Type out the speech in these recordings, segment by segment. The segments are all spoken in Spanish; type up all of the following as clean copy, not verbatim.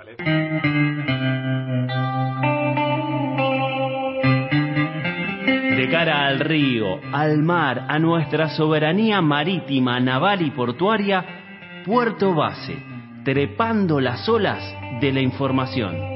Dale. De cara al río, al mar, a nuestra soberanía marítima, naval y portuaria, Puerto Base, trepando las olas de la información.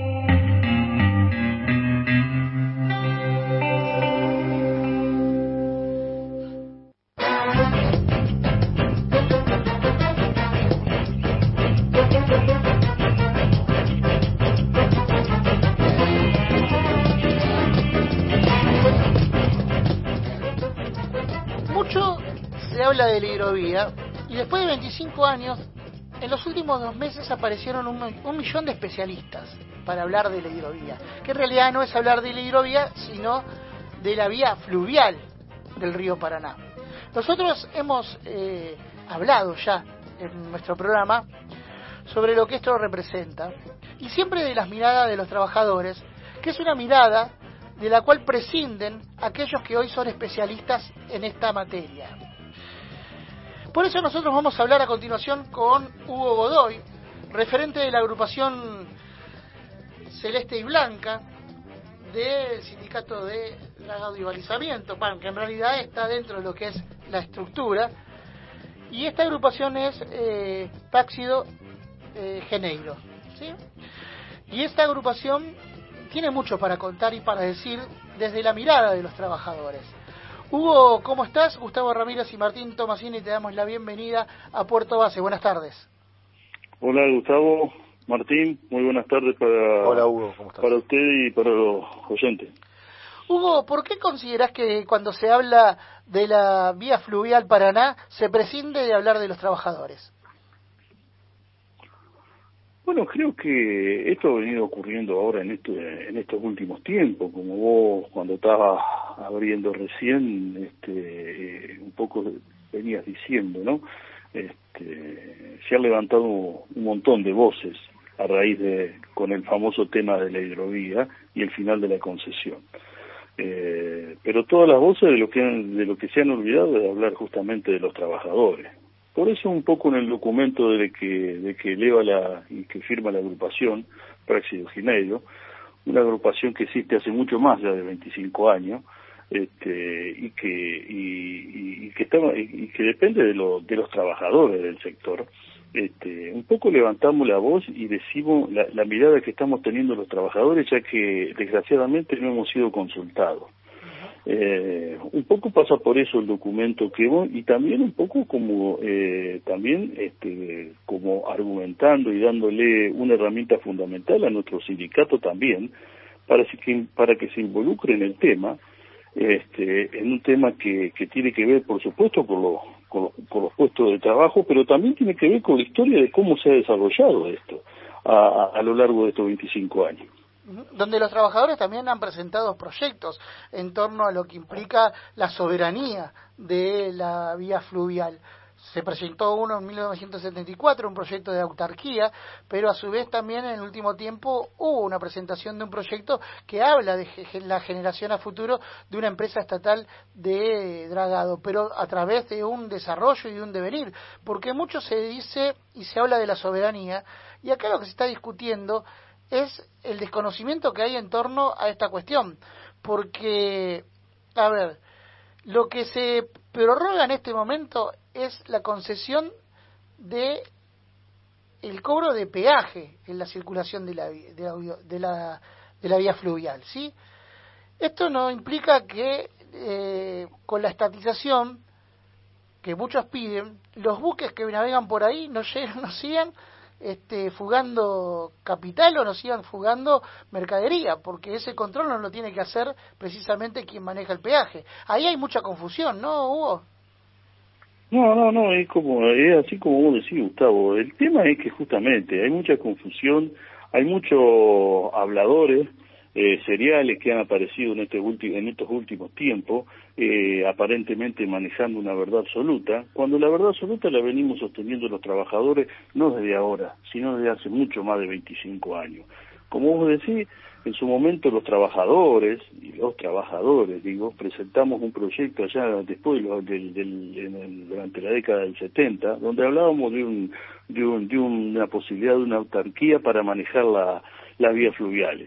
De la hidrovía, y después de 25 años, en los últimos 2 meses aparecieron un millón de especialistas para hablar de la hidrovía, que en realidad no es hablar de la hidrovía, sino de la vía fluvial del río Paraná. Nosotros hemos hablado ya en nuestro programa sobre lo que esto representa, y siempre de las miradas de los trabajadores, que es una mirada de la cual prescinden aquellos que hoy son especialistas en esta materia. Por eso nosotros vamos a hablar a continuación con Hugo Godoy, referente de la agrupación Celeste y Blanca del Sindicato de Dragado y Balizamiento, que en realidad está dentro de lo que es la estructura, y esta agrupación es Páxido Geneiro, ¿sí? Y esta agrupación tiene mucho para contar y para decir desde la mirada de los trabajadores. Hugo, ¿cómo estás? Gustavo Ramírez y Martín Tomasini te damos la bienvenida a Puerto Base. Buenas tardes. Hola, Gustavo, Martín, muy buenas tardes Hola, Hugo, ¿cómo estás? Para usted y para los oyentes. Hugo, ¿por qué considerás que cuando se habla de la vía fluvial Paraná se prescinde de hablar de los trabajadores? Bueno, creo que esto ha venido ocurriendo ahora en estos últimos tiempos, como vos cuando estabas abriendo recién, un poco venías diciendo, ¿no? Se han levantado un montón de voces a raíz con el famoso tema de la hidrovía y el final de la concesión. Pero todas las voces de lo que se han olvidado de hablar justamente de los trabajadores. Por eso un poco en el documento de que eleva y que firma la agrupación Páxido Geneiro, una agrupación que existe hace mucho más ya de 25 años, y que depende de los trabajadores del sector, un poco levantamos la voz y decimos la mirada que estamos teniendo los trabajadores, ya que desgraciadamente no hemos sido consultados. Un poco pasa por eso el documento y también un poco como como argumentando y dándole una herramienta fundamental a nuestro sindicato también para que se involucre en el tema, en un tema que tiene que ver por supuesto con los puestos de trabajo, pero también tiene que ver con la historia de cómo se ha desarrollado esto a lo largo de estos 25 años. Donde los trabajadores también han presentado proyectos en torno a lo que implica la soberanía de la vía fluvial. Se presentó uno en 1974, un proyecto de autarquía, pero a su vez también en el último tiempo hubo una presentación de un proyecto que habla de la generación a futuro de una empresa estatal de dragado, pero a través de un desarrollo y de un devenir, porque mucho se dice y se habla de la soberanía, y acá lo que se está discutiendo es el desconocimiento que hay en torno a esta cuestión, porque, a ver, lo que se prorroga en este momento es la concesión de el cobro de peaje en la circulación de la vía fluvial, ¿sí? Esto no implica que con la estatización que muchos piden, los buques que navegan por ahí no sigan fugando capital o no sigan fugando mercadería, porque ese control no lo tiene que hacer precisamente quien maneja el peaje. Ahí hay mucha confusión, ¿no, Hugo? No, es así como vos decís, Gustavo. El tema es que justamente hay mucha confusión, hay muchos habladores seriales que han aparecido en estos últimos tiempos, aparentemente manejando una verdad absoluta, cuando la verdad absoluta la venimos sosteniendo los trabajadores no desde ahora, sino desde hace mucho más de 25 años. como vos decís, en su momento los trabajadores, presentamos un proyecto allá después durante la década del 70, donde hablábamos de una posibilidad de una autarquía para manejar las vías fluviales.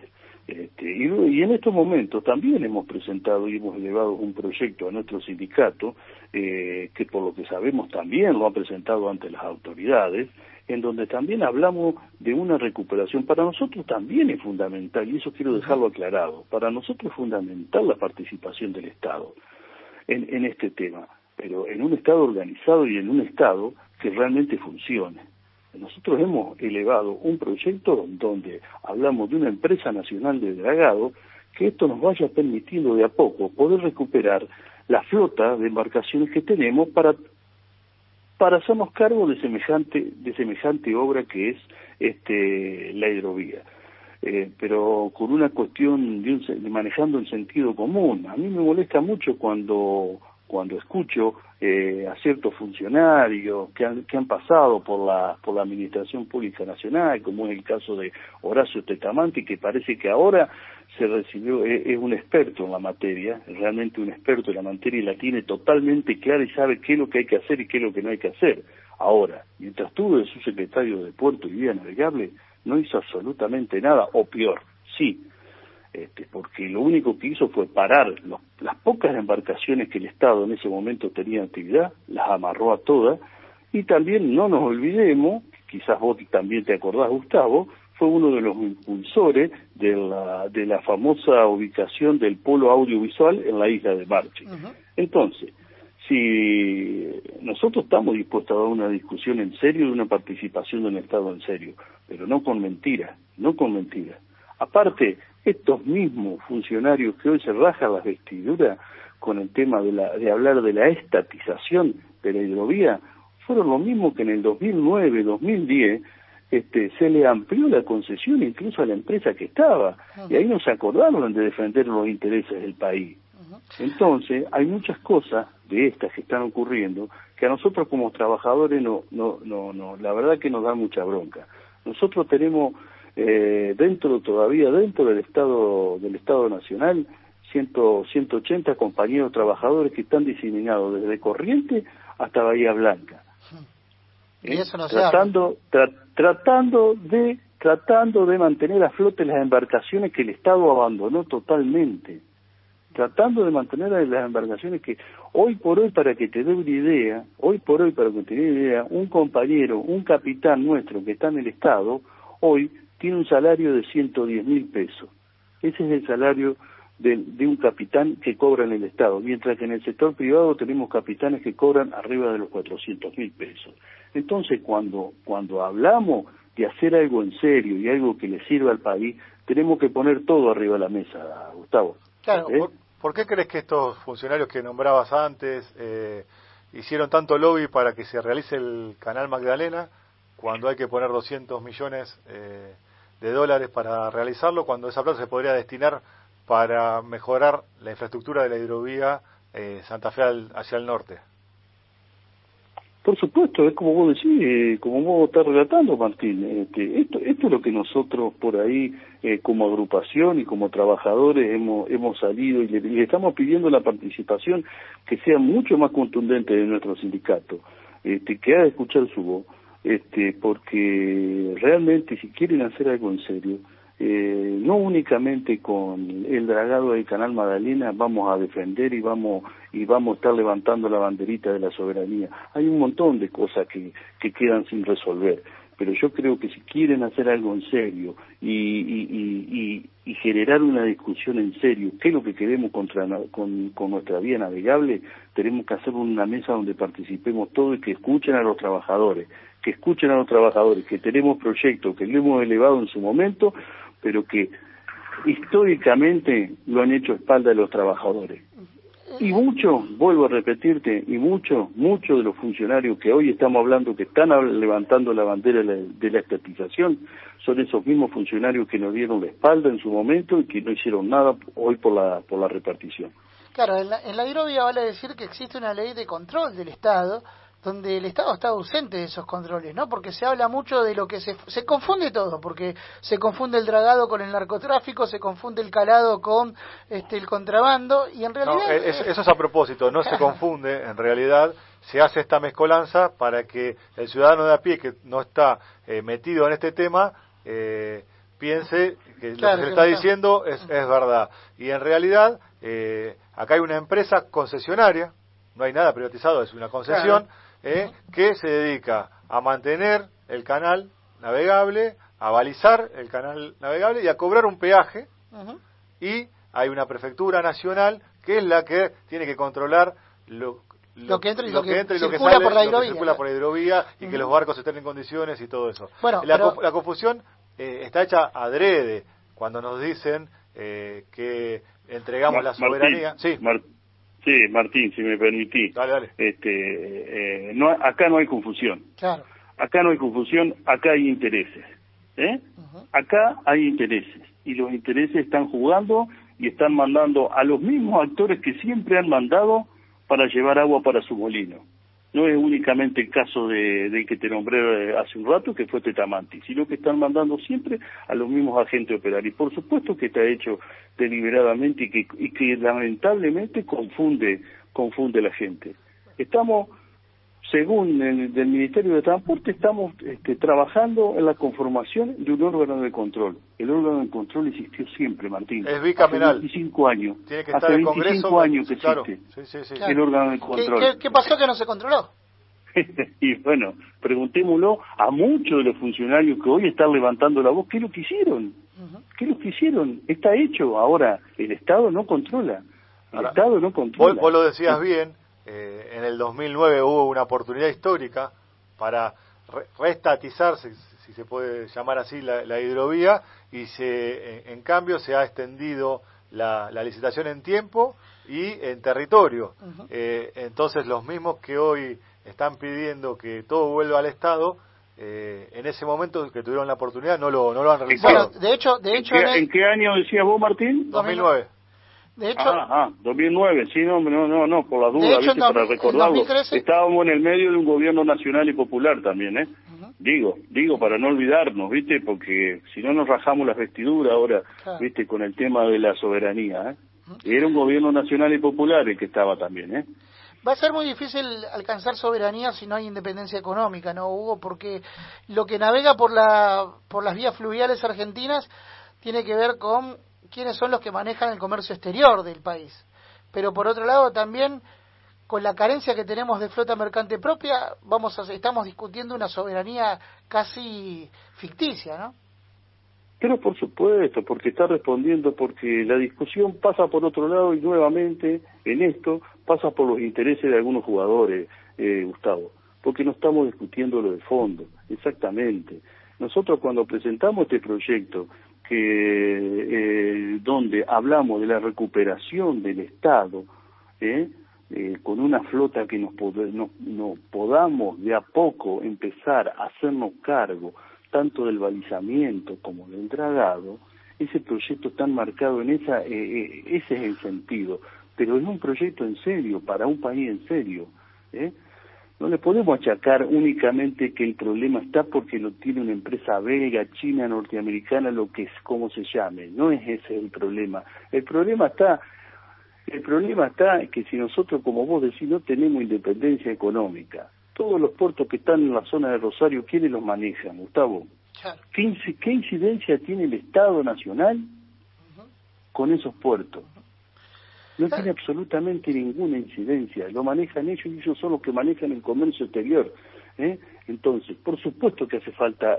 Y en estos momentos también hemos presentado y hemos elevado un proyecto a nuestro sindicato, que por lo que sabemos también lo ha presentado ante las autoridades, en donde también hablamos de una recuperación. Para nosotros también es fundamental, y eso quiero dejarlo aclarado, para nosotros es fundamental la participación del Estado en este tema, pero en un Estado organizado y en un Estado que realmente funcione. Nosotros hemos elevado un proyecto donde hablamos de una empresa nacional de dragado, que esto nos vaya permitiendo de a poco poder recuperar la flota de embarcaciones que tenemos para hacernos cargo de semejante obra que es la hidrovía. Pero con una cuestión de manejando el sentido común. A mí me molesta mucho cuando escucho a ciertos funcionarios que han pasado por la Administración Pública Nacional, como es el caso de Horacio Tetamanti, que parece que ahora se recibió, es un experto en la materia, realmente un experto en la materia, y la tiene totalmente clara y sabe qué es lo que hay que hacer y qué es lo que no hay que hacer. Ahora, mientras tuvo de subsecretario de Puerto y Vía Navegable, no hizo absolutamente nada, o peor, sí, porque lo único que hizo fue parar las pocas embarcaciones que el Estado en ese momento tenía en actividad, las amarró a todas, y también no nos olvidemos, quizás vos también te acordás, Gustavo, fue uno de los impulsores de la famosa ubicación del polo audiovisual en la isla de Marche. Uh-huh. Entonces, si nosotros estamos dispuestos a dar una discusión en serio, de una participación del Estado en serio, pero no con mentiras. Aparte, estos mismos funcionarios que hoy se rajan las vestiduras con el tema de hablar de la estatización de la hidrovía, fueron lo mismo que en el 2009, 2010, se le amplió la concesión incluso a la empresa que estaba, y ahí no se acordaron de defender los intereses del país. Entonces, hay muchas cosas de estas que están ocurriendo que a nosotros como trabajadores no, la verdad que nos da mucha bronca. Nosotros tenemos dentro del Estado Nacional 180 compañeros trabajadores que están diseminados desde Corrientes hasta Bahía Blanca. Y eso no tratando de mantener a flote las embarcaciones que el Estado abandonó totalmente, tratando de mantener a las embarcaciones que hoy por hoy, para que te dé una idea, un compañero, un capitán nuestro que está en el Estado, hoy tiene un salario de 110.000 pesos. Ese es el salario de un capitán que cobra en el Estado, mientras que en el sector privado tenemos capitanes que cobran arriba de los 400.000 pesos. Entonces, cuando hablamos de hacer algo en serio y algo que le sirva al país, tenemos que poner todo arriba de la mesa, Gustavo. Claro, ¿por qué crees que estos funcionarios que nombrabas antes hicieron tanto lobby para que se realice el Canal Magdalena, cuando hay que poner 200 millones de dólares para realizarlo, cuando esa plata se podría destinar para mejorar la infraestructura de la hidrovía Santa Fe hacia el norte? Por supuesto, es como vos decís, como vos estás relatando, Martín. Esto es lo que nosotros por ahí, como agrupación y como trabajadores, hemos salido y le estamos pidiendo la participación que sea mucho más contundente de nuestro sindicato, que haga escuchar su voz, porque realmente si quieren hacer algo en serio, no únicamente con el dragado del Canal Magdalena vamos a defender y vamos a estar levantando la banderita de la soberanía. Hay un montón de cosas que quedan sin resolver, pero yo creo que si quieren hacer algo en serio y generar una discusión en serio, qué es lo que queremos con nuestra vía navegable, tenemos que hacer una mesa donde participemos todos y que escuchen a los trabajadores, que tenemos proyectos, que lo hemos elevado en su momento, pero que históricamente lo han hecho a espaldas de los trabajadores. Y vuelvo a repetirte, muchos de los funcionarios que hoy estamos hablando, que están levantando la bandera de la estatización, son esos mismos funcionarios que nos dieron la espalda en su momento y que no hicieron nada hoy por la repartición. Claro, en la hidrovía vale decir que existe una ley de control del Estado, donde el Estado está ausente de esos controles, ¿no? Porque se habla mucho de lo que se confunde todo, porque se confunde el dragado con el narcotráfico, se confunde el calado con el contrabando, y en realidad... No, eso es a propósito, no se confunde, en realidad se hace esta mezcolanza para que el ciudadano de a pie que no está metido en este tema piense que lo que se le está diciendo es verdad. Y en realidad acá hay una empresa concesionaria, no hay nada privatizado, es una concesión, que se dedica a mantener el canal navegable, a balizar el canal navegable y a cobrar un peaje, y hay una prefectura nacional que es la que tiene que controlar lo que entra y lo que sale, por la hidrovía, lo que circula por la hidrovía, y que los barcos estén en condiciones y todo eso. Bueno, la confusión está hecha adrede cuando nos dicen que entregamos la soberanía. Sí, Martín, si me permitís. Dale. Acá no hay confusión. Claro. Acá no hay confusión, acá hay intereses. Acá hay intereses. Y los intereses están jugando y están mandando a los mismos actores que siempre han mandado para llevar agua para su molino. No es únicamente el caso del que te nombré hace un rato, que fue Tetamanti, sino que están mandando siempre a los mismos agentes operarios. Por supuesto que está hecho deliberadamente y que lamentablemente confunde la gente. Estamos, según del Ministerio de Transporte, estamos trabajando en la conformación de un órgano de control. El órgano de control existió siempre, Martín. Es bicameral. Hace 25 años. Tiene que estar en el Congreso. Hace 25 años que claro. existe Sí. el órgano de control. ¿Qué pasó que no se controló? Y bueno, preguntémoslo a muchos de los funcionarios que hoy están levantando la voz, ¿qué es lo que hicieron? ¿Qué es lo que hicieron? Está hecho. Ahora, el Estado no controla. Estado no controla. Vos lo decías bien, en el 2009 hubo una oportunidad histórica para reestatizar, si se puede llamar así, la hidrovía, y en cambio se ha extendido la licitación en tiempo y en territorio. Entonces los mismos que hoy están pidiendo que todo vuelva al Estado, en ese momento que tuvieron la oportunidad no lo han realizado. Bueno, de hecho ¿En qué año decías vos, Martín? 2009. De hecho, 2009, sí, no, por la duda, hecho, para recordarlo. 2013... Estábamos en el medio de un gobierno nacional y popular también, Digo, para no olvidarnos, ¿viste? Porque si no nos rajamos las vestiduras ahora, claro, ¿viste? Con el tema de la soberanía, Era un gobierno nacional y popular el que estaba también, Va a ser muy difícil alcanzar soberanía si no hay independencia económica, ¿no, Hugo? Porque lo que navega por las vías fluviales argentinas tiene que ver con quiénes son los que manejan el comercio exterior del país. Pero por otro lado también, con la carencia que tenemos de flota mercante propia, estamos discutiendo una soberanía casi ficticia, ¿no? Pero por supuesto, porque está respondiendo, porque la discusión pasa por otro lado y nuevamente en esto pasa por los intereses de algunos jugadores, Gustavo, porque no estamos discutiendo lo de fondo, exactamente. Nosotros cuando presentamos este proyecto, donde hablamos de la recuperación del Estado, con una flota que nos podamos de a poco empezar a hacernos cargo tanto del balizamiento como del dragado, ese proyecto está marcado en ese es el sentido, pero es un proyecto en serio, para un país en serio, No le podemos achacar únicamente que el problema está porque lo tiene una empresa belga, china, norteamericana, como se llame. No es ese el problema. El problema está que si nosotros, como vos decís, no tenemos independencia económica, todos los puertos que están en la zona de Rosario, ¿quiénes los manejan, Gustavo? Claro. ¿Qué incidencia tiene el Estado Nacional con esos puertos? No tiene absolutamente ninguna incidencia, lo manejan ellos y ellos son los que manejan el comercio exterior. Entonces, por supuesto que hace falta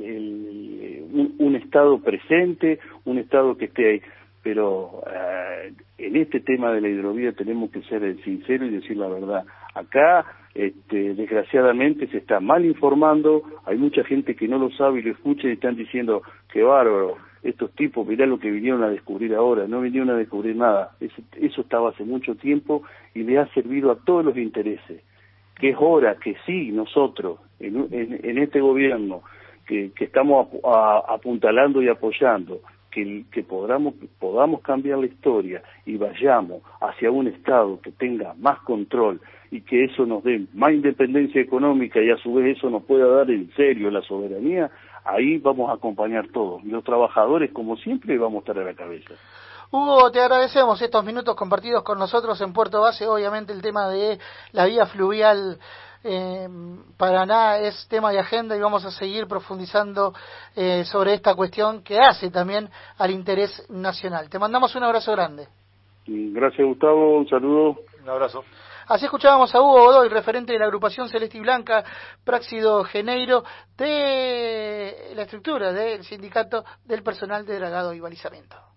un Estado presente, un Estado que esté ahí, pero en este tema de la hidrovía tenemos que ser sinceros y decir la verdad. Acá, desgraciadamente, se está mal informando, hay mucha gente que no lo sabe y lo escucha y están diciendo, qué bárbaro, estos tipos, mirá lo que vinieron a descubrir ahora, no vinieron a descubrir nada, eso estaba hace mucho tiempo y le ha servido a todos los intereses, que es hora que sí, nosotros, en este gobierno, que estamos apuntalando y apoyando, que podamos cambiar la historia y vayamos hacia un Estado que tenga más control, y que eso nos dé más independencia económica y a su vez eso nos pueda dar en serio la soberanía, ahí vamos a acompañar todos. Y los trabajadores, como siempre, vamos a estar a la cabeza. Hugo, te agradecemos estos minutos compartidos con nosotros en Puerto Base. Obviamente el tema de la vía fluvial Paraná es tema de agenda y vamos a seguir profundizando sobre esta cuestión que hace también al interés nacional. Te mandamos un abrazo grande. Gracias, Gustavo, un saludo. Un abrazo. Así escuchábamos a Hugo Godoy, referente de la agrupación Celeste y Blanca, Práxido Geneiro, de la estructura del sindicato del personal de dragado y balizamiento.